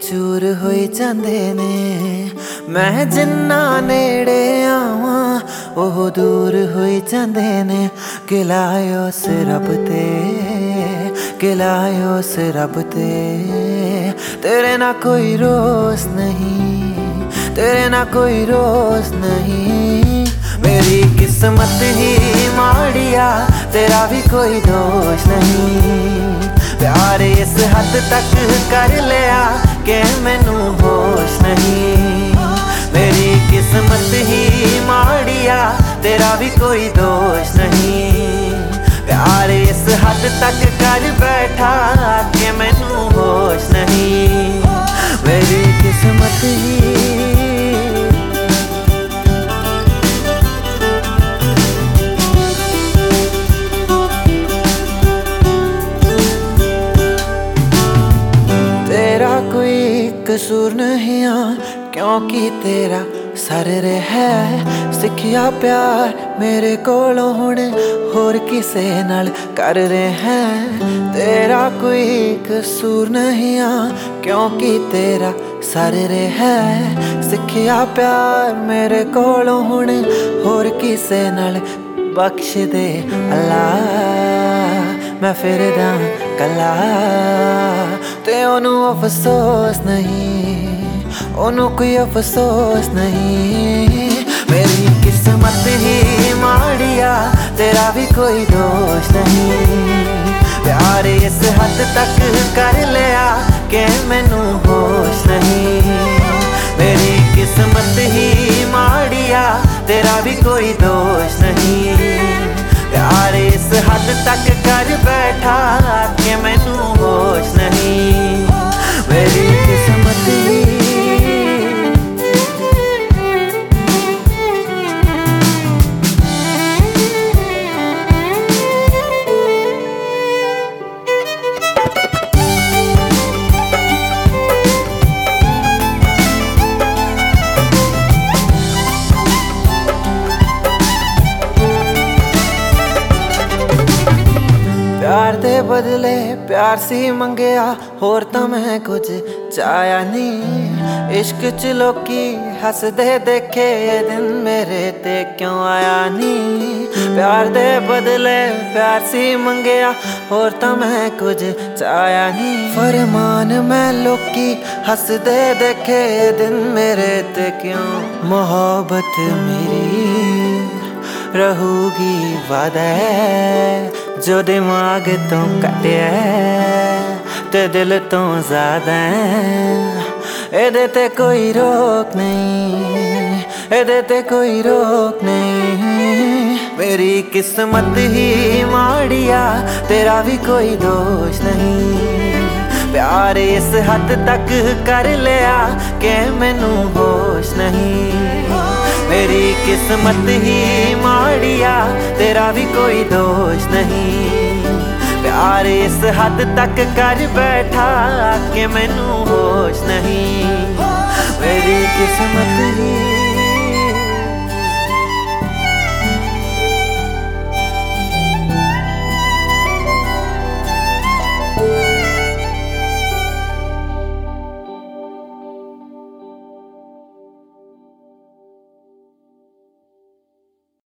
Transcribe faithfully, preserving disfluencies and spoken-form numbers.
चूर होई जांदे ने। मैं जिन्ना नेड़े आवां ओह दूर होई जांदे ने। गिलायो से रब ते, गिलायो से रब ते, तेरे ना कोई रोज नहीं, तेरे ना कोई रोज नहीं। मेरी किस्मत ही माड़िया, तेरा भी कोई दोष नहीं। प्यार इस हद तक कर लिया कि मैनू होश नहीं। मेरी किस्मत ही माड़िया, तेरा भी कोई दोष नहीं। प्यार इस हद तक कर बैठा कि मैनू होश नहीं। मेरी किस्मत ही कोई कसूर नहीं आ, क्योंकि तेरा सर रे है। सिखिया प्यार मेरे कोलों हुण होर किसे नाल कर रहे हैं। तेरा कोई कसूर नहीं आ, क्योंकि तेरा सर रे है। सिखिया प्यार मेरे कोलों हुण होर किसे नाल बख्श दे अल्लाह। मैं फिरदा कला ते ओनू अफसोस नहीं, ओनू कोई अफसोस नहीं। मेरी किस्मत ही माड़िया, तेरा भी कोई दोष नहीं। प्यार इस हद तक कर लिया कि मैनू होश नहीं। मेरी किस्मत ही माड़िया, तेरा भी कोई दोष नहीं। प्यार इस हद तक कर बैठा कि मैनू होश नहीं। मेरी किस्मत ही प्यार दे बदले प्यार सी मंगया, होर तां मैं कुछ चाया नहीं। इश्क च लोकी हसदे देखे ये दिन मेरे ते क्यों आया नहीं। प्यार दे बदले प्यार सी मंगया, होर तां मैं कुछ चाया नहीं। फरमान मैं लोकी हसदे देखे ये दिन मेरे ते क्यों। मोहब्बत मेरी रहूगी वादा है, जो दिमाग तो कटिया ते दिल तो ज्यादा एदे ते कोई रोक नहीं, एदे ते कोई रोक नहीं। मेरी किस्मत ही माड़िया, तेरा भी कोई दोष नहीं। प्यार इस हद तक कर लिया कि मैनू होश नहीं। मेरी किस्मत ही माड़िया, तेरा भी कोई दोष नहीं। प्यार इस हद तक कर बैठा कि मैनू होश नहीं। मेरी किस्मत ही